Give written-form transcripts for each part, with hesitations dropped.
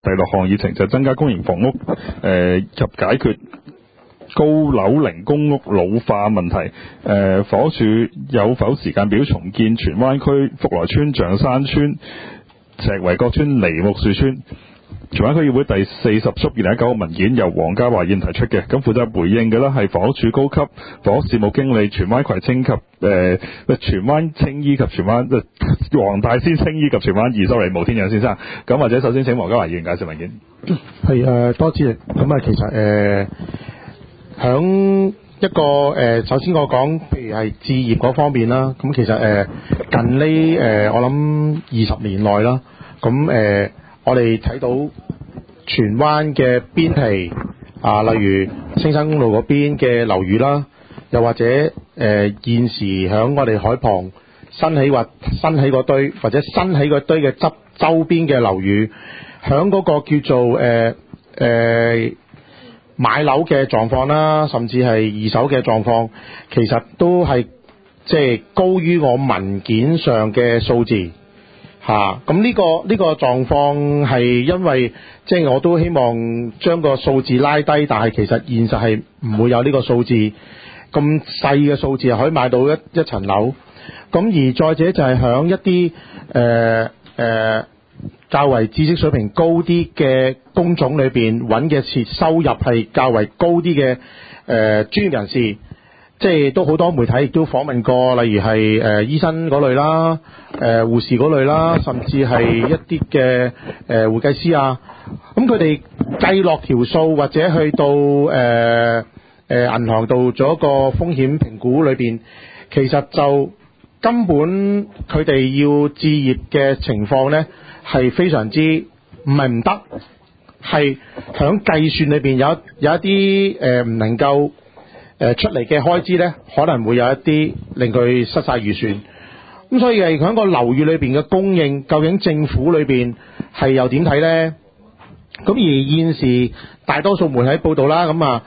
第6項議程就增加公營房屋及解決高樓齡公屋老化問題。房屋署有否時間表重建荃灣區福來村、象山村、石圍角村、梨木樹村？荃灣區議會第40縮2019個文件由黃家華議員提出嘅，咁負責回應嘅呢係房屋署高級房屋事務經理荃灣葵青及荃灣青衣及荃灣黃大仙青衣及荃灣二sorry無天養先生。咁或者首先請黃家華議員介紹文件。 係多謝。咁其實響一個首先我講，譬如係置業嗰方面啦。咁其實近呢我諗20年內啦，咁我哋睇到荃灣嘅邊皮例如青山公路嗰邊嘅樓宇啦，又或者現時響我哋海旁新起嗰堆或者新起嗰堆嘅周邊嘅樓宇，響嗰個叫做買樓嘅狀況啦，甚至係二手嘅狀況，其實都係即係高於我文件上嘅數字。咁呢個狀況係因為即係我都希望將個數字拉低，但係其實現實係唔會有呢個數字咁細嘅數字係可以買到一層樓。咁而再者就係響一啲較為知識水平高啲嘅工種裏邊揾嘅收入係較為高啲嘅專業人士。即係都好多媒體亦都訪問過，例如係醫生嗰類啦、護士嗰類啦，甚至係一啲嘅會計師啊。咁佢哋計落條數或者去到銀行度做一個風險評估裏邊，其實就根本佢哋要置業嘅情況呢係非常之唔係唔得，係響計算裏邊有一啲唔能夠出嚟嘅開支呢，可能會有一啲令佢失晒預算。咁所以係喺個樓宇裏邊嘅供應，究竟政府裏邊係又點睇呢？咁而現時大多數媒體報道啦，咁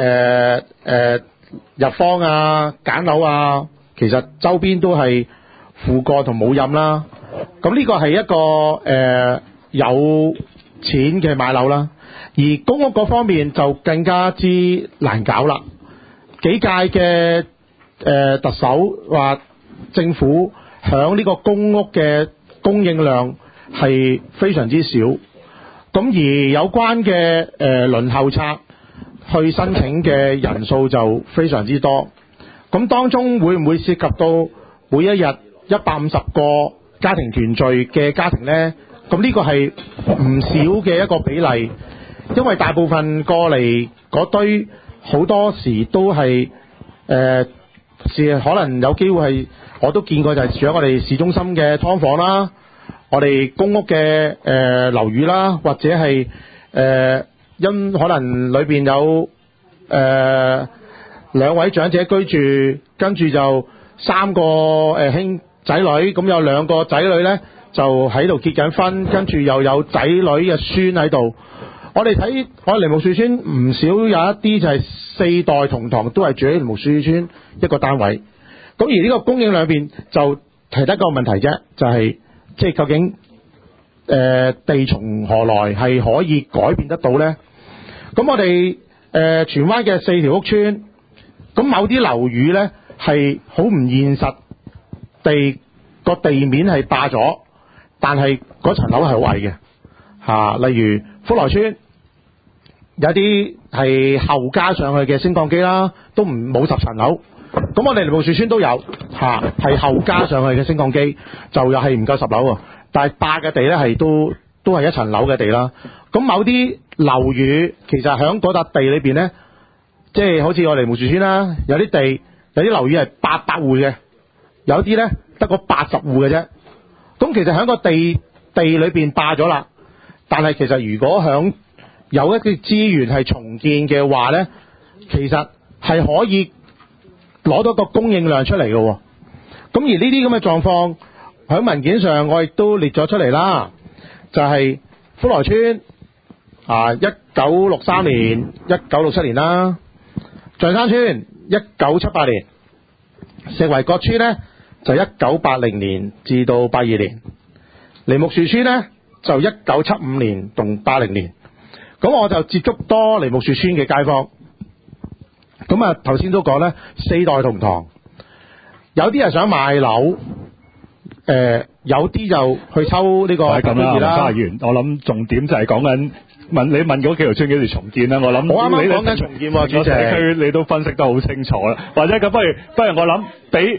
日方啊、揀樓啊，其實周邊都係負過同冇任啦。咁呢個係一個有錢嘅買樓啦，而公屋嗰方面就更加之難搞啦。幾屆嘅特首話政府響呢個公屋嘅供應量係非常之少，咁而有關嘅輪候冊去申請嘅人數就非常之多。咁當中會唔會涉及到每一日150個家庭團聚嘅家庭呢？咁呢個係唔少嘅一個比例，因為大部分過嚟嗰堆好多時都係可能有機會係我都見過，就係住喺我哋市中心嘅劏房啦，我哋公屋嘅樓宇啦，或者係因可能裏邊有2位長者居住，跟住就3個兄仔女，咁有2個仔女呢就喺度結緊婚，跟住又有仔女嘅孫喺度。我哋睇我哋梨木樹村唔少有一啲就係4代同堂都係住喺梨木樹村一個單位。咁而呢個供應量邊就提得個問題啫，就係即係究竟地從何來係可以改變得到呢？咁我哋荃灣嘅4條屋村，咁某啲樓宇呢係好唔現實個地面係霸咗，但係嗰層樓係好矮嘅例如福來村有啲係後加上去嘅升降機啦，都冇10層樓。咁我哋梨木樹村都有係後加上去嘅升降機，就又係唔夠10樓喎。但係霸嘅地呢係都係1層樓嘅地啦。咁某啲樓宇其實喺嗰笪地裏邊呢，即係好似我哋梨木樹村啦，有啲樓宇係800戶嘅，有啲呢得個80戶嘅啫。咁其實喺個地裏邊霸咗啦，但係其實如果響有一啲資源係重建嘅話呢，其實係可以攞到個供應量出嚟嘅。咁而呢啲咁嘅狀況喺文件上我亦都列咗出嚟啦，就係福來村1963年、1967年啦，象山村1978年，石圍角村呢就1980年至到82年，梨木樹村呢就1975年同80年，咁我就接觸多梨木樹村嘅街坊。咁啊頭先都講咧，4代同堂，有啲係想買樓，有啲就去收呢個咁啦， 啦。 花園，我諗重點就係講緊你問嗰幾條村幾時重建啦。我諗我啱啱講緊重建喎，主席。 社區你都分析得好清楚啦。或者咁，不如我諗俾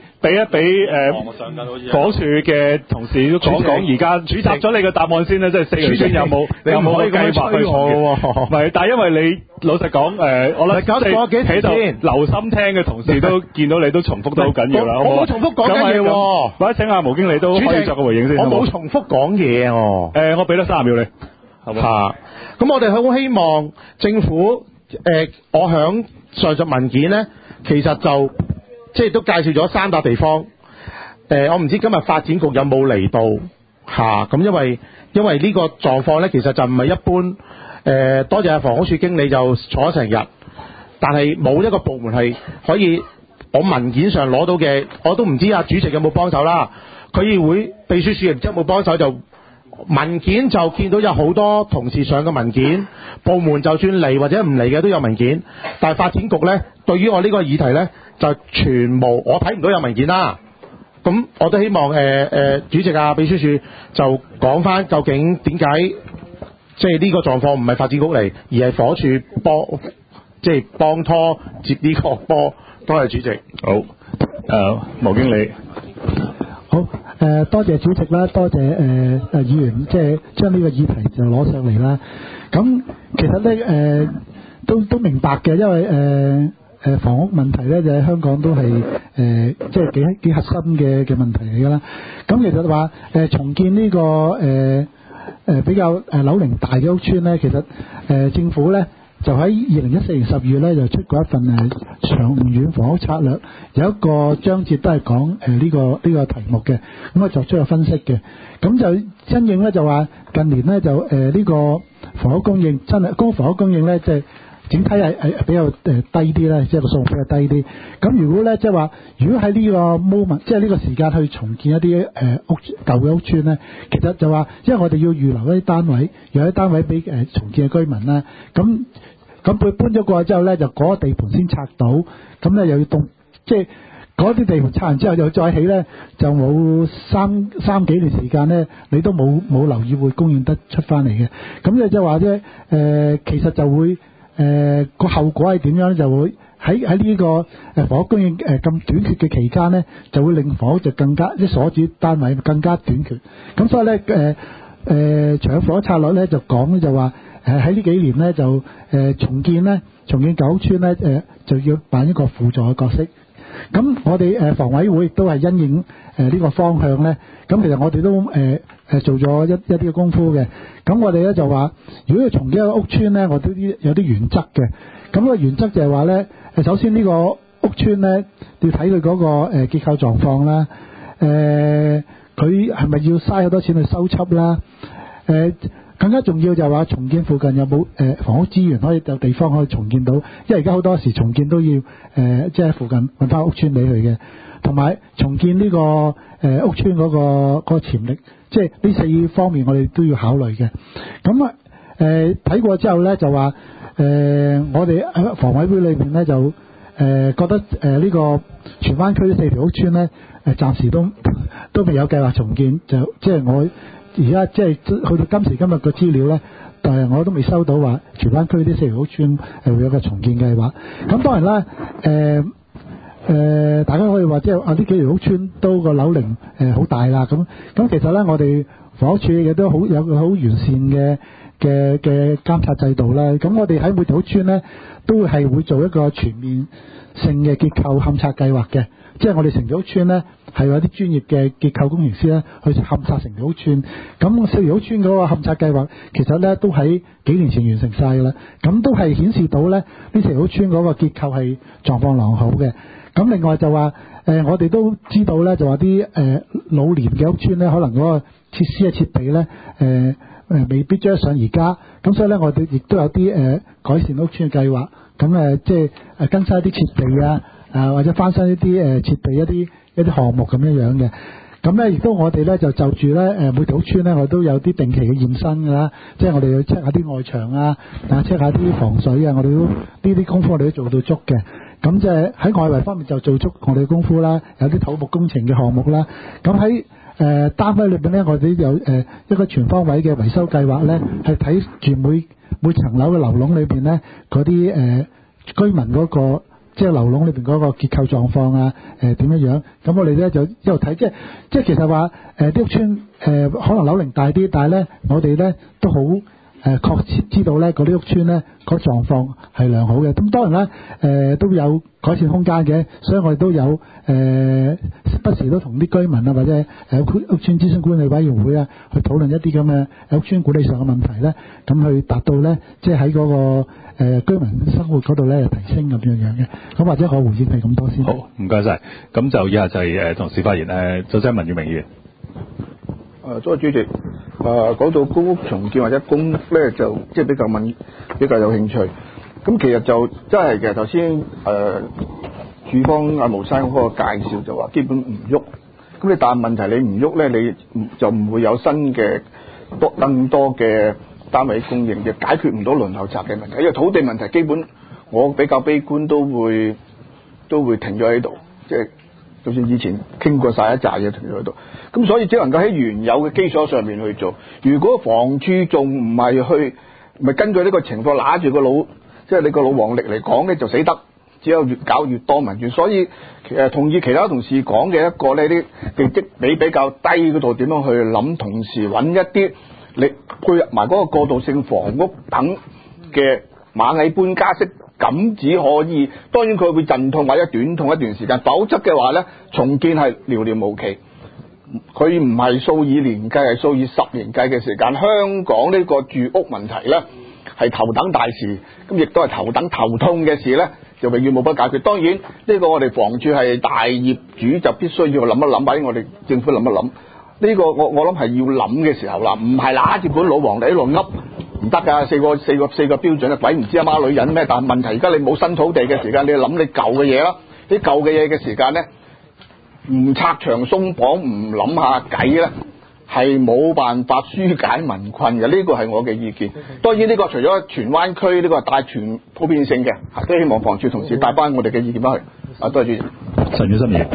房署嘅同事都講講而家集咗你嘅答案先啦，即係4條村有冇計劃去重建？唔係，但係因為你老實講，我諗即係喺度留心聽嘅同事都見到你都重複得好緊要啦。 我冇重複講緊嘢喎， 或者請阿毛經理都可以作個回應先。 我冇重複講嘢喎。 我俾多30秒你，好唔好？ 咁我哋好希望政府我響上述文件呢，其實就即係都介紹咗3笪地方。我唔知今日發展局有冇嚟到咁因為呢個狀況呢，其實就唔係一般。多謝房屋署經理就坐咗成日，但係冇一個部門係可以我文件上攞到嘅，我都唔知主席有冇幫手啦。區議會秘書處唔知有冇幫手，就文件就見到有好多同事上嘅文件，部門就算嚟或者唔嚟嘅都有文件，但係發展局呢，對於我呢個議題呢，就全無，我睇唔到有文件啦。咁我都希望主席秘書處就講翻究竟點解即係呢個狀況唔係發展局嚟，而係房署幫拖接呢個波。多謝主席。 好，毛經理。 好，多謝主席啦，多謝議員即係將呢個議題就攞上嚟啦。咁其實咧都明白嘅，因為房屋問題咧就喺香港都係即係幾核心嘅問題嚟㗎啦。咁其實話重建呢個比較樓齡大嘅屋邨咧，其實政府咧就喺2014年12月咧就出過一份長遠房屋策略，有一個章節都係講呢個題目嘅，咁啊作出個分析嘅。咁就因應咧就話近年咧就呢個房屋供應真係公房屋供應咧即係整體係比較低啲啦，即係個數目比較低啲。咁如果咧即係話，如果喺呢個 moment 即係呢個時間去重建一啲舊嘅屋邨咧，其實就話，因為我哋要預留一啲單位，有啲單位俾重建嘅居民啦。咁佢搬咗過去之後咧，就嗰個地盤先拆到，咁咧又要即係嗰啲地盤拆完之後又再起咧，就冇三幾年時間咧，你都冇留意會供應得出翻嚟嘅。咁咧即係話咧，其實就會個後果係點樣咧？就會喺呢個房屋供應咁短缺嘅期間咧，就會令房屋就更加即係所指單位更加短缺。咁所以咧長遠房屋策略咧就講咧就話喺呢幾年咧就重建舊屋邨咧就要扮一個輔助嘅角色。咁我哋房委會亦都係因應呢個方向咧，咁其實我哋都做咗一啲嘅功夫嘅。咁我哋咧就話，如果要重建一個屋邨咧，我都有啲原則嘅。咁個原則就係話咧，首先呢個屋邨咧要睇佢嗰個結構狀況啦，佢係咪要嘥好多錢去修葺啦？更加重要就係話重建附近有冇房屋資源可以有地方可以重建到，因為而家好多時重建都要即係附近揾翻屋邨俾佢嘅，同埋重建呢個屋邨嗰個潛力，即係呢4方面我哋都要考慮嘅。咁睇過之後咧就話我哋喺房委會裏面咧就覺得呢個荃灣區呢4條屋邨咧暫時都未有計劃重建，就即係我而家即係去到今時今日嘅資料咧，但係我都未收到話荃灣區呢4條屋邨會有個重建計劃。咁當然啦，大家可以話即係呢幾條屋邨都個樓齡好大啦。咁其實咧，我哋房屋署亦都有個好完善嘅監察制度啦。咁我哋喺每條屋邨咧都係會做一個全面性嘅結構勘測計劃嘅，即係我哋成條屋邨咧係有啲專業嘅結構工程師咧去勘測成條屋邨。咁4條屋邨嗰個勘測計劃其實咧都喺幾年前完成晒㗎啦。咁都係顯示到咧呢4條屋邨嗰個結構係狀況良好嘅。咁另外就話我哋都知道咧，就話啲老年嘅屋邨咧，可能嗰個設施嘅設備咧未必追得上而家。咁所以咧，我哋亦都有啲改善屋邨嘅計劃。咁即係更新一啲設備啊，或者翻新一啲設備一啲項目咁樣嘅。 咁咧亦都我哋咧就住咧每條屋村咧，我都有啲定期嘅驗身㗎啦，即係我哋要 check 下啲外牆啊，check 下啲防水啊，我哋都呢啲功夫我哋都做到足嘅。咁即係喺外圍方面就做足我哋嘅功夫啦，有啲土木工程嘅項目啦。咁喺單位裏邊咧，我哋有一個全方位嘅維修計劃咧，係睇住每層樓嘅樓籠裏邊咧嗰啲居民嗰個即係樓籠裏邊嗰個結構狀況啊，點樣樣？咁我哋咧就一路睇，即係其實話啲屋村可能樓齡大啲，但係咧我哋咧都好確切知道咧嗰啲屋村咧個狀況係良好嘅。咁當然啦，都有改善空間嘅，所以我哋都有不時都同啲居民啊或者屋村諮詢管理委員會啊去討論一啲咁嘅屋村管理上嘅問題咧，咁去達到咧即係喺嗰個居民生活嗰度咧提升咁樣樣嘅。咁或者我回應係咁多先。 好，唔該晒。咁就以下就係同事發言首先文裕明議員。 多謝主席。講到公屋重建或者公屋咧，就即係比較有興趣。咁其實就真係嘅，頭先署方阿毛生嗰個介紹就話基本唔喐。咁但係問題你唔喐咧，你就唔會有新嘅更多嘅單位供應，嘅解決唔到輪候冊嘅問題。因為土地問題基本我比較悲觀，都會停咗喺度，即係就算以前傾過晒一紮嘢停咗喺度。咁所以只能夠喺原有嘅基礎上面去做。如果房署仲唔係根據呢個情況揦住個老，即係你個老黃歷嚟講咧，就死得，只有越搞越多民怨。所以同意其他同事講嘅一個呢啲地積比比較低嗰度點樣去諗，同時揾一啲你配合埋嗰個過渡性房屋等嘅螞蟻搬家式，咁只可以，當然佢會陣痛或者短痛一段時間，否則嘅話咧，重建係寥寥無期。佢唔係數以年計，係數以10年計嘅時間。香港呢個住屋問題咧係頭等大事，咁亦都係頭痛嘅事咧，就永遠冇得解決。當然呢個我哋房署係大業主，就必須要諗一諗，或者我哋政府諗一諗。呢個我諗係要諗嘅時候啦，唔係揦住本老黃歷喺度噏，唔得㗎。四個標準啊，鬼唔知阿媽女人咩？但係問題而家你冇新土地嘅時間，你要諗你舊嘅嘢啦。啲舊嘅嘢嘅時間咧，唔拆牆鬆綁，唔諗下計咧，係冇辦法紓解民困嘅。呢個係我嘅意見。當然呢個除咗荃灣區呢個係大全普遍性嘅，都希望房署同事帶翻我哋嘅意見翻去。多謝主席。 陳宇心議員。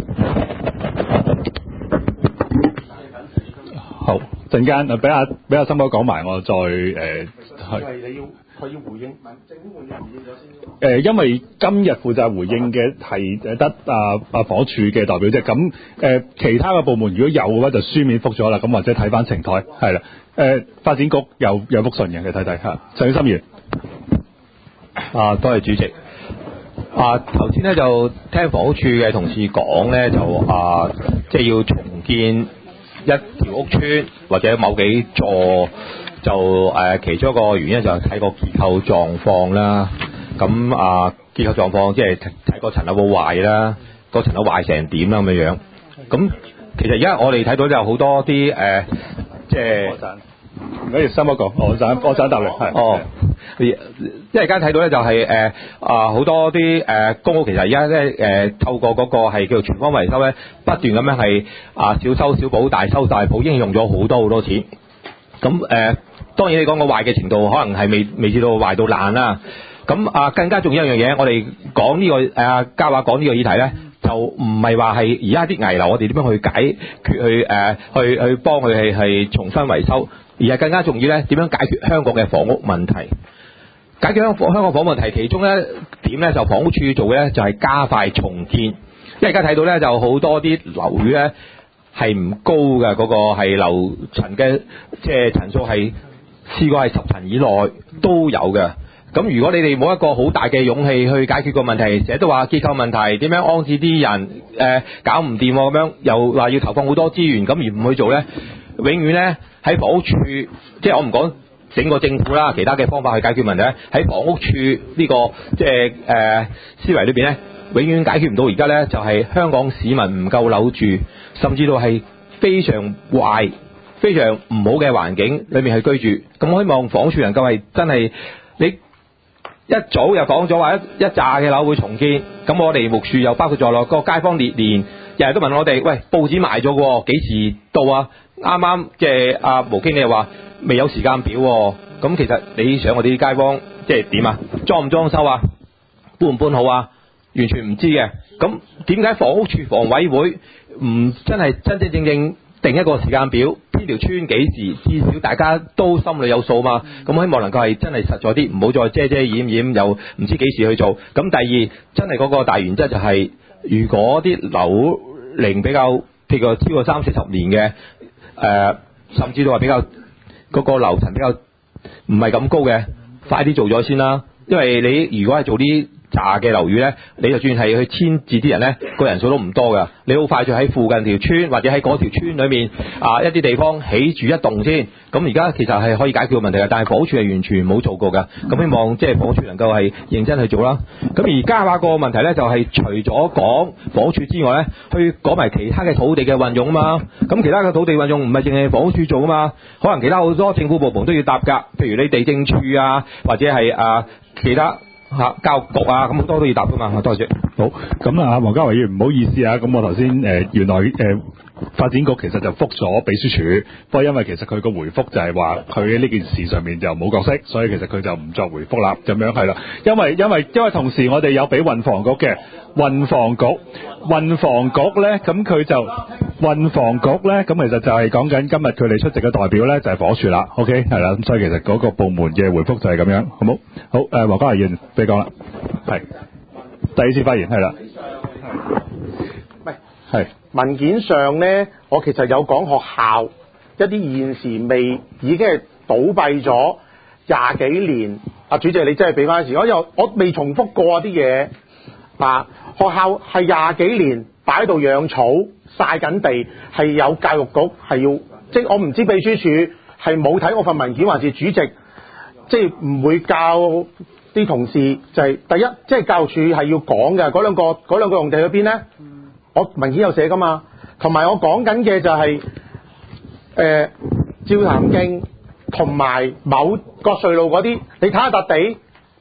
好，陣間俾阿森哥講埋，我再佢要回應，政府回應咗先。因為今日負責回應嘅係得房署嘅代表啫。咁其他嘅部門如果有嘅話，就書面覆咗啦。咁或者睇翻程台係啦。發展局有覆信嘅，你睇睇嚇。陳宇心議員。 多謝主席。頭先咧就聽房屋署嘅同事講咧，就即係要重建一條屋村或者某幾座。就其中一個原因就係睇個結構狀況啦。咁結構狀況即係睇個層樓冇壞啦，個層樓壞成點啦咁樣。咁其實而家我哋睇到就好多啲即係唔緊要，森哥講，我陣答你係。 因為而家睇到咧就係好多啲公屋其實而家咧透過嗰個係叫做全方維修咧，不斷咁樣係小修小補、大修大補，已經用咗好多錢。咁當然你講個壞嘅程度可能係未至到壞到爛啦。咁更加重要一樣嘢，我哋講呢個嘉華講呢個議題咧，就唔係話係而家啲危樓我哋點樣去解決去幫佢係重新維修，而係更加重要咧點樣解決香港嘅房屋問題。解決香港房屋問題其中一點咧，就房屋署做嘅咧就係加快重建。因為而家睇到咧就好多啲樓宇咧係唔高嘅，嗰個係樓層嘅即係層數係試過係10層以內都有嘅。咁如果你哋冇一個好大嘅勇氣去解決個問題，成日都話結構問題點樣安置啲人搞唔掂咁樣，又話要投放好多資源，咁而唔去做咧，永遠咧喺房屋署，即係我唔講整個政府啦，其他嘅方法去解決問題咧，喺房屋署呢個即係思維裏邊咧，永遠解決唔到。而家咧就係香港市民唔夠樓住，甚至到係非常壞、非常唔好嘅環境裏面去居住。咁我希望房署能夠係真係你。一早又講咗話一紮嘅樓會重建，咁我哋木樹又包括在內，個街坊連日日都問我哋，喂，報紙賣咗喎，幾時到啊？啱啱即係阿毛經理又話未有時間表喎。咁其實你想我哋啲街坊即係點啊？裝唔裝修啊？搬唔搬好啊？完全唔知嘅。咁點解房屋署房委會唔真係真真正正定一個時間表，邊條村幾時，至少大家都心裏有數嘛。咁希望能夠係真係實在啲，唔好再遮遮掩掩，又唔知幾時去做。咁第二，真係嗰個大原則就係、如果啲樓齡比較譬如超過30-40年嘅，甚至到話比較嗰個樓層比較唔係咁高嘅，快啲做咗先啦。因為你如果係做啲炸嘅樓宇呢，你就算係去遷置啲人呢，個人數都唔多噶。你好快就喺附近條村或者喺嗰條村裏面一啲地方起住一棟先。咁而家其實係可以解決個問題嘅，但係房屋署係完全冇做過㗎。咁希望即係房屋署能夠係認真去做啦。咁而家話個問題呢，就係除咗講房屋署之外呢，去講埋其他嘅土地嘅運用啊嘛。咁其他嘅土地運用唔係淨係房屋署做啊嘛，可能其他好多政府部門都要答㗎。譬如你地政處啊，或者係其他教育局啊，咁好多都要答噶嘛。多謝。 好，咁啊，黃家維議員唔好意思啊，咁我頭先原來發展局其實就覆咗秘書處，不過因為其實佢個回覆就係話佢喺呢件事上面就冇角色，所以其實佢就唔作回覆啦，咁樣係啦。因為同時我哋有俾運房局嘅運房局咧，咁佢就運房局咧，咁其實就係講緊今日佢哋出席嘅代表咧就係房屋署啦。OK 係啦，咁所以其實嗰個部門嘅回覆就係咁樣，好冇？好，黃家維議員俾你講啦，係第二次發言係啦，係文件上呢，我其實有講學校一啲現時已經係倒閉咗20幾年。主席你真係俾翻時，我未重複過啲嘢學校係20幾年擺喺度養草曬緊地，係有教育局係要，即係我唔知秘書處係冇睇我份文件，還是主席即係唔會教啲同事就係、第一，即係教育處係要講嘅嗰兩個用地喺邊呢？我文件有寫噶嘛，同埋我講緊嘅就係照潭徑同埋某國瑞路嗰啲，你睇下笪地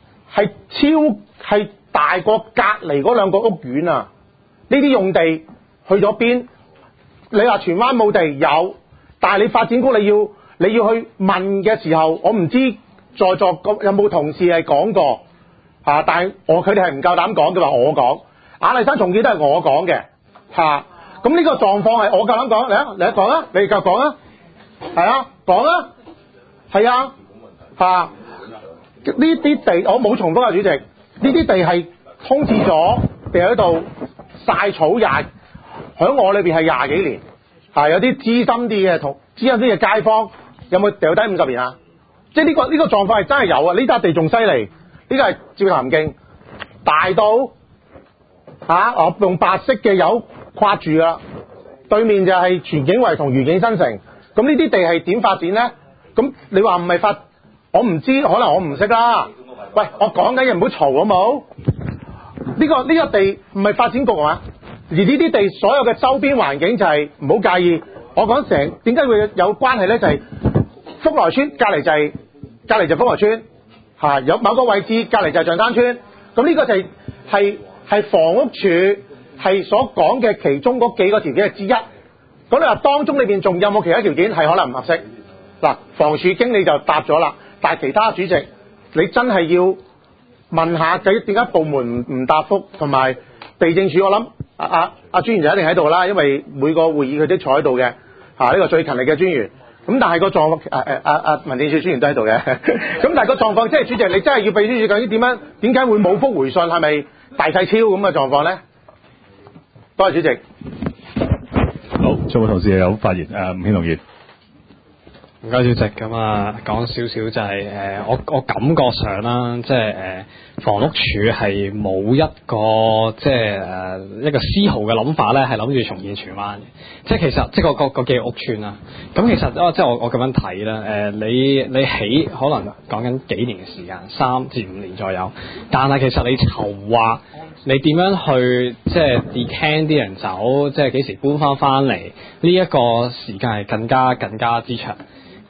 係大過隔離嗰兩個屋苑啊！呢啲用地去咗邊？你話荃灣冇地有，但係你發展局你要去問嘅時候，我唔知在座有冇同事係講過但係佢哋係唔夠膽講，佢話我講雅麗珊重建都係我講嘅咁呢個狀況係我夠膽講，你講啊，你夠講啊，係啊，講啊，係啊呢啲地我冇重複啊，主席，呢啲地係空置咗，地喺度曬草喺我裏邊係20幾年有啲資深啲嘅街坊有冇掉低50年啊？即係呢個狀況係真係有啊！呢笪地仲犀利，呢個係照潭徑大到我用白色嘅油跨住啦，對面就係荃景圍同愉景新城。咁呢啲地係點發展呢？咁你話唔係我唔知，可能我唔識啦。喂，我講緊嘢唔好嘈好冇？呢個地唔係發展局啊嘛？而呢啲地所有嘅周邊環境就係唔好介意。我講成點解會有關係呢？就係福來村隔離就福來村有某個位置隔離就係象山村。咁呢個就係房屋署係所講嘅其中嗰幾個條件之一。咁你話當中裏邊仲有冇其他條件係可能唔合適？房署經理就答咗啦，但係其他主席你真係要問下點解部門唔答覆，同埋地政署我諗專員就一定喺度啦，因為每個會議佢都坐喺度嘅呢個最勤力嘅專員。咁但係個狀況民政處專員都喺度嘅。咁但係個狀況即係主席你真係要秘書處究竟點解會冇覆回信，係咪大細超咁嘅狀況呢？多謝主席。 好，仲有同事有發言吳軒龍議員。 唔該主席，咁講少少就係我感覺上啦，即係房屋署係冇一個即係一個絲毫嘅諗法咧，係諗住重建荃灣嘅。即係其實即係個幾個屋邨啦。咁其實即係我咁樣睇啦，你起可能講緊幾年嘅時間，3至5年左右。但係其實你籌劃，你點樣去即係 decant 啲人走，即係幾時搬翻嚟呢一個時間係更加之長。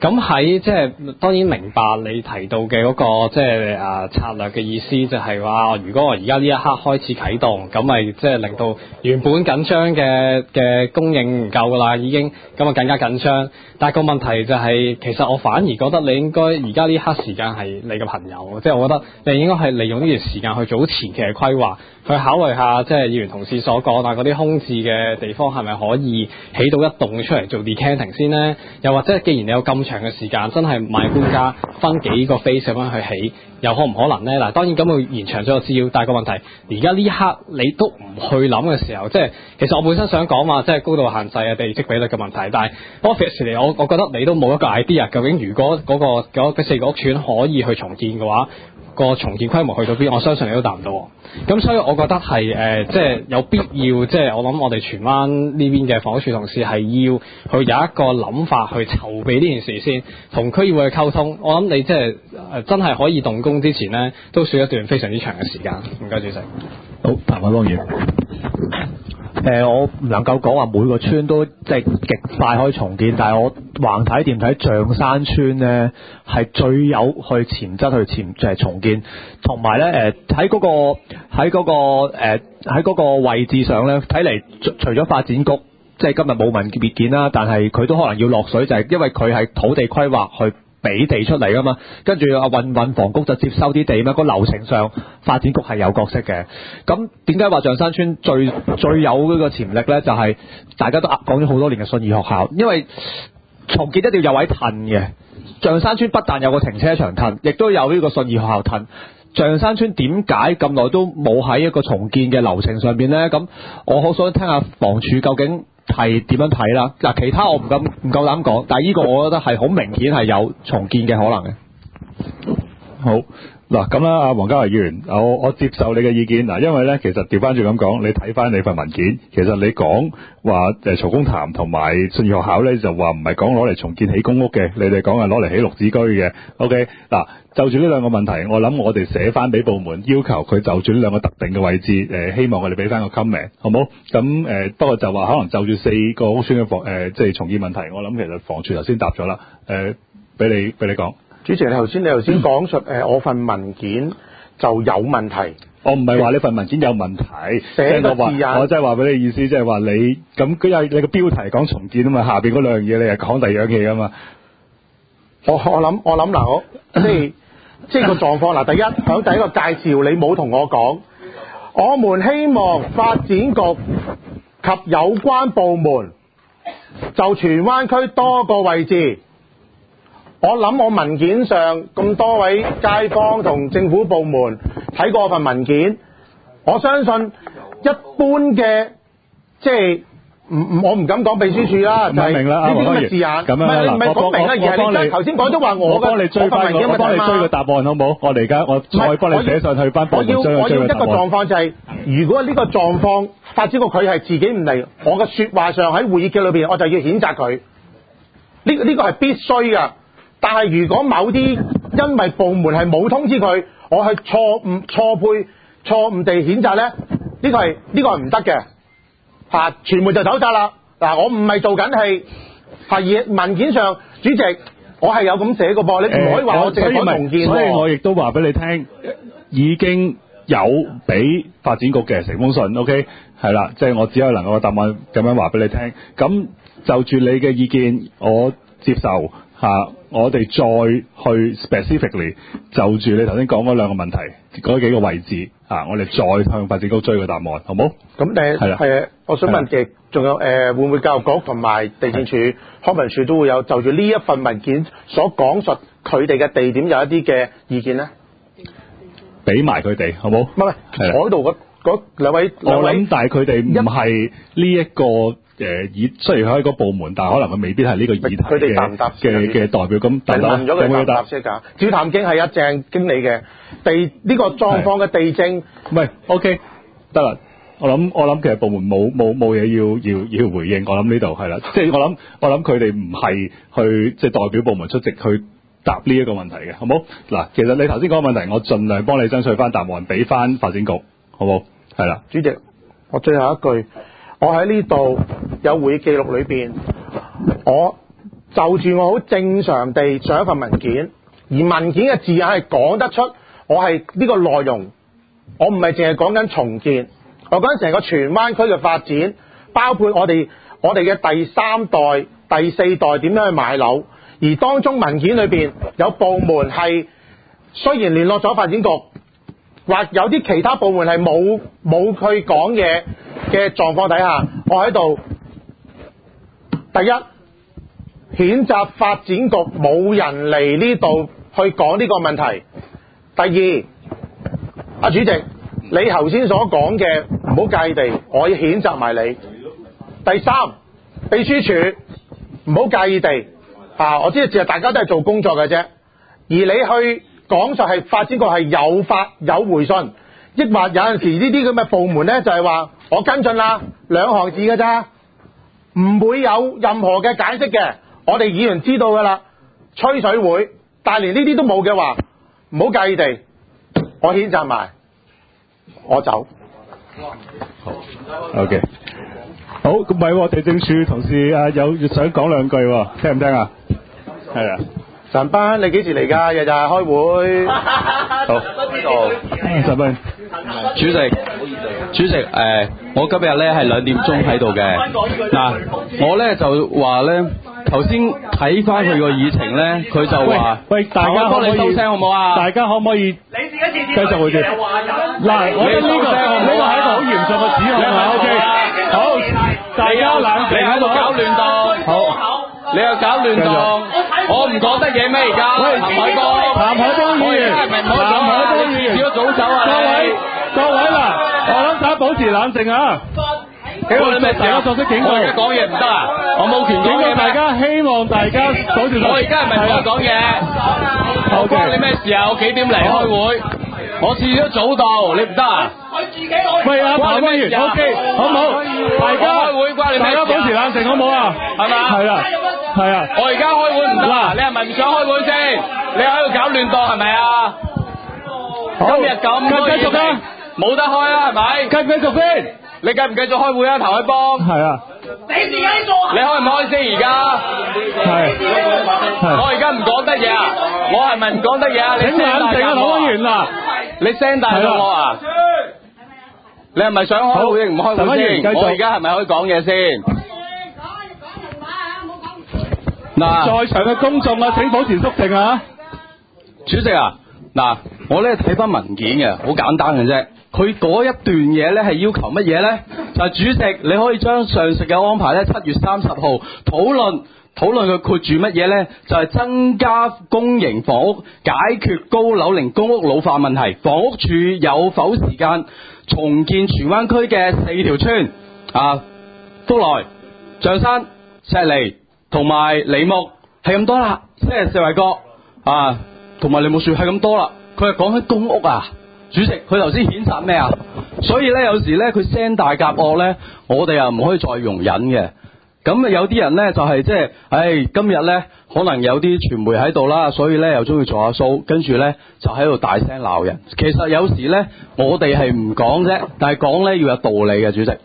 咁喺即係當然明白你提到嘅嗰個即係策略嘅意思，就係話如果我而家呢一刻開始啟動，咁咪即係令到原本緊張嘅供應唔夠㗎啦，已經咁啊更加緊張。但係個問題就係，其實我反而覺得你應該而家呢刻時間係你嘅朋友，即係我覺得你應該係利用呢段時間去做前期嘅規劃，去考慮下即係議員同事所講嗰啲空置嘅地方係咪可以起到一棟出嚟做 decanting 先呢？又或者既然你有咁長嘅時間，真係賣官家分幾個 phase 咁樣去起，又可唔可能呢？嗱，當然咁會延長咗個資料，但係個問題，而家呢一刻你都唔去諗嘅時候，即係其實我本身想講話，即係高度限制啊、地積比率嘅問題，但係 obviously 我覺得你都冇一個 idea，究竟如果嗰4個屋邨可以去重建嘅話，個重建規模去到邊？我相信你都答唔到。咁所以我覺得係即係有必要，即係我諗我哋荃灣呢邊嘅房屋署同事係要去有一個諗法去籌備呢件事先，同區議會去溝通。我諗你即係真係可以動工之前呢，都需要一段非常之長嘅時間。唔該，主席。 好，譚凱邦議員。 我唔能夠講話每個村都即係極快可以重建，但係我橫睇掂睇象山村呢係最有去潛質去重建，同埋呢喺嗰個位置上呢，睇嚟除咗發展局即係今日冇文件啦，但係佢都可能要落水，就係因為佢係土地規劃去俾地出嚟噶嘛，跟住運房局就接收啲地嘛，個流程上發展局係有角色嘅。咁點解話象山村最有呢個潛力呢？就係大家都講咗好多年嘅信義學校，因為重建一定要有位褪嘅。象山村不但有個停車場褪，亦都有呢個信義學校褪。象山村點解咁耐都冇喺一個重建嘅流程上邊呢？咁我好想聽下房署究竟係點樣睇啦？嗱，其他我唔夠膽講，但係呢個我覺得係好明顯係有重建嘅可能嘅。 好嗱，咁啦，阿黃家和議員，我接受你嘅意見嗱，因為咧其實調翻轉咁講，你睇翻你份文件，其實你講話曹公潭同埋信義學校咧就話唔係講攞嚟重建起公屋嘅，你哋講係攞嚟起綠置居嘅。OK 嗱，就住呢兩個問題，我諗我哋寫翻俾部門，要求佢就住呢兩個特定嘅位置，希望我哋俾翻個 comment， 好冇？咁不過就話可能就住4個屋邨嘅即係重建問題，我諗其實房署頭先答咗啦，俾你講。 主席，你頭先講述我份文件就有問題。 我唔係話你份文件有問題， 寫個字眼， 我即係話俾你意思，即係話你咁，因為你個標題講重建啊嘛，下邊嗰兩樣嘢你係講第二樣嘢噶嘛。 我諗嗱，即係個狀況嗱，第一響第一個介紹，你冇同我講，我們希望發展局及有關部門就荃灣區多個位置。我諗我文件上咁多位街坊同政府部門睇過份文件，我相信一般嘅即係我唔敢講秘書處啦，就係呢啲咁嘅字眼。咁樣你唔係講明啦，而係你頭先講咗話我幫你追翻，我幫你追個答案好冇？我而家我再幫你寫上去翻部門追個答案。我要一個狀況就係，如果呢個狀況發展局佢係自己唔嚟，我嘅説話上喺會議記錄裏邊，我就要譴責佢。呢個係必須㗎。但係如果某啲因為部門係冇通知佢，我係錯誤地譴責咧，呢個係唔得嘅嚇，傳媒就走晒啦。嗱，我唔係做緊戲，係文件上，主席我係有咁寫個噃，你唔可以話我淨係講重建。 所以我亦都話俾你聽，已經有俾發展局嘅成封信 ，OK 係啦，即係我只有能夠個答案咁樣話俾你聽。咁就住你嘅意見，我接受。我哋再去 specifically 就住你頭先講嗰兩個問題嗰幾個位置我哋再向發展局追個答案，好冇？ 咁係我想問嘅，仲有會唔會教育局同埋地政署、康文署都會有就住呢一份文件所講述佢哋嘅地點有一啲嘅意見呢？ 俾埋佢哋，好冇？唔係坐喺度嗰兩位， 我諗但係佢哋唔係呢一個。雖然佢係個部門，但係可能佢未必係呢個議題嘅代表。咁問咗佢答先㗎。照談經係阿鄭經理嘅呢個狀況嘅地政， 唔係 OK 得啦。我諗其實部門冇嘢要回應。我諗呢度係啦，即係我諗佢哋唔係去即係代表部門出席去答呢一個問題嘅，好冇？嗱，其實你頭先講嘅問題，我盡量幫你爭取翻答案，俾翻發展局，好冇？係啦， 主席，我最後一句。我喺呢度有會議記錄裏邊，我就住我好正常地上一份文件，而文件嘅字眼係講得出我係呢個內容，我唔係淨係講緊重建，我講緊成個荃灣區嘅發展，包括我哋嘅第三代、第四代點樣去買樓，而當中文件裏面有部門係雖然聯絡咗發展局，或有啲其他部門係冇去講嘢嘅狀況底下，我喺度第一譴責發展局冇人嚟呢度去講呢個問題。第二，主席，你頭先所講嘅唔好介意地，我要譴責埋你。第三，秘書處唔好介意地，我知道大家都係做工作嘅啫，而你去講就係發展局係有法有回信，抑或有陣時呢啲咁嘅部門呢，就係話我跟進啦，2行字嘅咋，唔會有任何嘅解釋嘅。我哋議員知道噶啦，吹水會，但係連呢啲都冇嘅話，唔好介意地，我譴責埋，我走。 OK， 好，咁唔係喎，地政處同事有想講兩句喎，聽唔聽啊？係啊。 陳班，你幾時嚟㗎？日日開會。 好，陳班。 主席，我今日咧係2點鐘喺度嘅。嗱，我咧就話咧，頭先睇翻佢個議程咧，佢就話， 喂，大家可唔可以收聲好唔好啊？ 大家可唔可以繼續回應？嗱，我覺得呢個係一個好嚴重嘅指控啊。OK， 好，大家冷靜， 你喺度搞亂檔， 好。 你又搞亂檔，我唔講得嘢咩而家？ 喂， 譚海波議員， 要早走啊！ 各位嗱，我諗大家保持冷靜啊！ 警告你咩事啊？ 我作出警告。 我而家講嘢唔得啊！我冇權講嘢。 大家希望大家保持。 我而家係咪唔可以講嘢？我關你咩事啊？我幾點嚟開會？我次次都早到，你唔得啊？ 喂啊，譚議員 ，OK， 好唔好？大家開會關你咩事？ 大家保持冷靜好唔好啊？ 係嘛？ 係啊，係啊。 我而家開會唔得啊？你係咪唔想開會先？你喺度搞亂檔係咪啊？今日咁多嘢， 繼續啊！ 冇得開啊，係咪？ 繼續先。 你繼唔繼續開會啊，譚海邦？ 係啊。 你自己做。你開唔開先而家？ 係。 我而家唔講得嘢啊！我係咪唔講得嘢啊？你請冷靜啊，譚議員嗱。 你聲大咗我啊！你係咪想開會定唔開會先？我而家係咪可以講嘢先？嗱， 在場嘅公眾啊，請保持肅靜啊！ 主席啊，嗱，我咧睇翻文件嘅，好簡單嘅啫。佢嗰一段嘢咧係要求乜嘢咧？就係主席，你可以將上述嘅安排咧7月30號討論佢括住乜嘢呢？就係增加公營房屋，解決高樓齡公屋老化問題。房屋署有否時間重建荃灣區嘅4條村福來、象山、石梨同埋梨木，係咁多啦。即係四圍角同埋梨木樹係咁多啦。佢係講緊公屋啊，主席，佢頭先譴責咩啊？所以呢，有時呢，佢聲大夾惡呢，我哋又唔可以再容忍嘅。咁有啲人呢，就係今日呢，可能有啲傳媒喺度啦，所以呢又中意做下 show，跟住呢就喺度大聲鬧人。其實有時呢，我哋係唔講啫，但係講呢要有道理嘅，主席。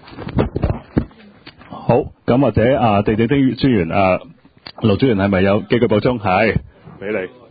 好，咁或者地政專員盧專員係咪有幾句補充？係，俾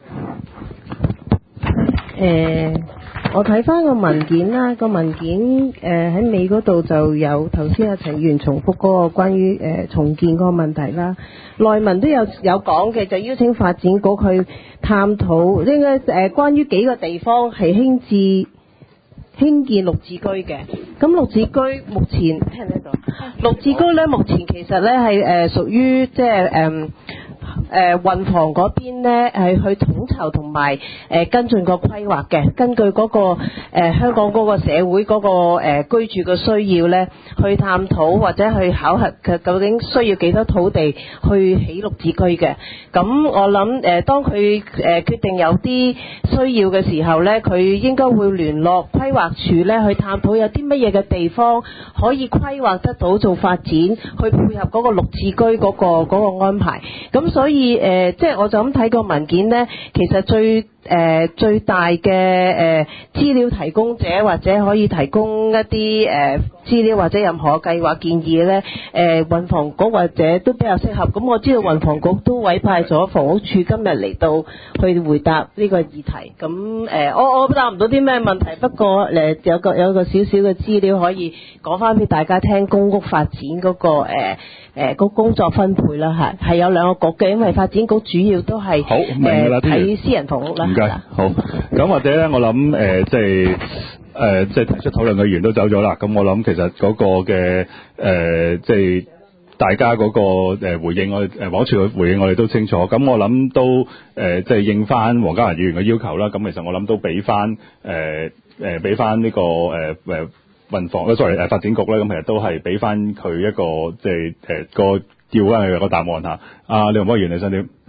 你。 我睇翻個文件啦，個文件喺尾嗰度就有頭先阿陳議員重複嗰個關於重建嗰個問題啦。內文都有講嘅，就邀請發展局去探討應該關於幾個地方係興建綠置居嘅。咁綠置居目前聽唔聽到？綠置居咧目前其實咧係屬於即係運房嗰邊呢係去統籌同埋跟進個規劃嘅，根據嗰個香港嗰個社會嗰個居住嘅需要呢，去探討或者去考核佢究竟需要幾多土地去起綠置居嘅。咁我諗當佢決定有啲需要嘅時候呢，佢應該會聯絡規劃署呢，去探討有啲乜嘢嘅地方可以規劃得到做發展，去配合嗰個綠置居嗰個安排。咁所以即係我就咁睇個文件呢，其實最最大嘅資料提供者或者可以提供一啲資料或者任何計劃建議咧，運房局或者都比較適合。咁我知道運房局都委派咗房屋處今日嚟到去回答呢個議題。咁我答唔到啲咩問題，不過有個少少嘅資料可以講翻俾大家聽，公屋發展嗰個工作分配啦，係有兩個局嘅，因為發展局主要都係好明㗎啦睇私人房屋啦。 唔該，好。咁或者咧，我諗即係提出討論嘅議員都走咗啦。咁我諗其實嗰個嘅即係大家嗰個回應，我哋房署嘅回應我哋都清楚。咁我諗都即係應翻黃家麒議員嘅要求啦。咁其實我諗都俾翻呢個運房發展局咧，咁其實都係俾翻佢一個即係個叫翻佢個答案嚇。李洪波議員你想點？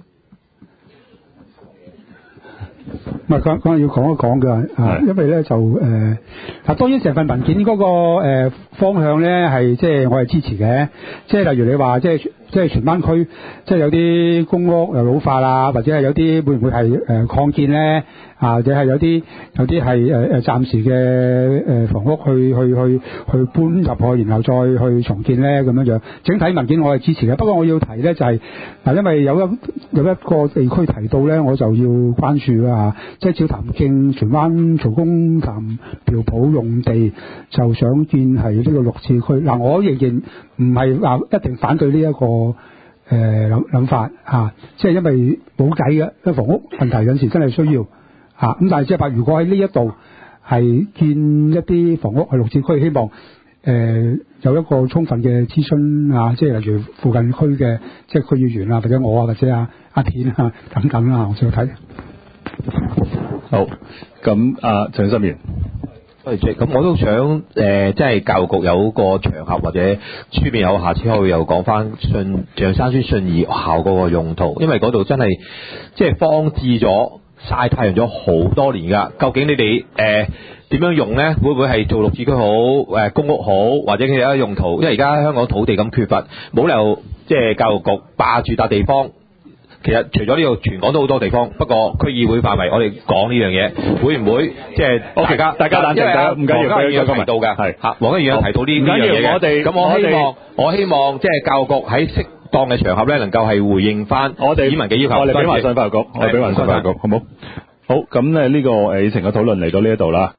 唔係講要講一講㗎，因為咧就當然成份文件嗰個方向咧係即係我係支持嘅，即係例如你話即係荃灣區即係有啲公屋又老化啦，或者係有啲會唔會係擴建咧？或者係有啲係暫時嘅房屋去搬入去，然後再去重建咧咁樣樣。整體文件我係支持嘅，不過我要提咧就係因為有一個地區提到咧，我就要關注啦，即係照潭徑荃灣曹公潭苗圃用地就想建係呢個綠置區。我仍然唔係話一定反對呢一個諗法即係因為冇計嘅，因為房屋問題有時真係需要。咁但係即係話，如果喺呢一度係建一啲房屋係綠置區，希望有一個充分嘅諮詢即係例如附近區嘅即係區議員或者我或者阿田等等我再睇。 好，咁陳心妍。 咁我都想即係教育局有個場合或者書面有，下次可以又講翻象山邨信義學校嗰個用途，因為嗰度真係即係放置咗曬太陽咗好多年㗎。究竟你哋點樣用呢？會唔會係做綠置居好，公屋好，或者其他用途？因為而家香港土地咁缺乏，冇理由即係教育局霸住笪地方。其實除咗呢度，全港都好多地方。不過區議會範圍，我哋講呢樣嘢，會唔會即係大家冷靜，唔緊要，黃家議員提到嘅係黃家議員提到呢樣嘢嘅。咁我希望即係教育局喺適當嘅場合咧，能夠係回應翻市民嘅要求。 我哋俾埋上教育局，好冇？好，咁咧呢個議程嘅討論嚟到呢一度啦。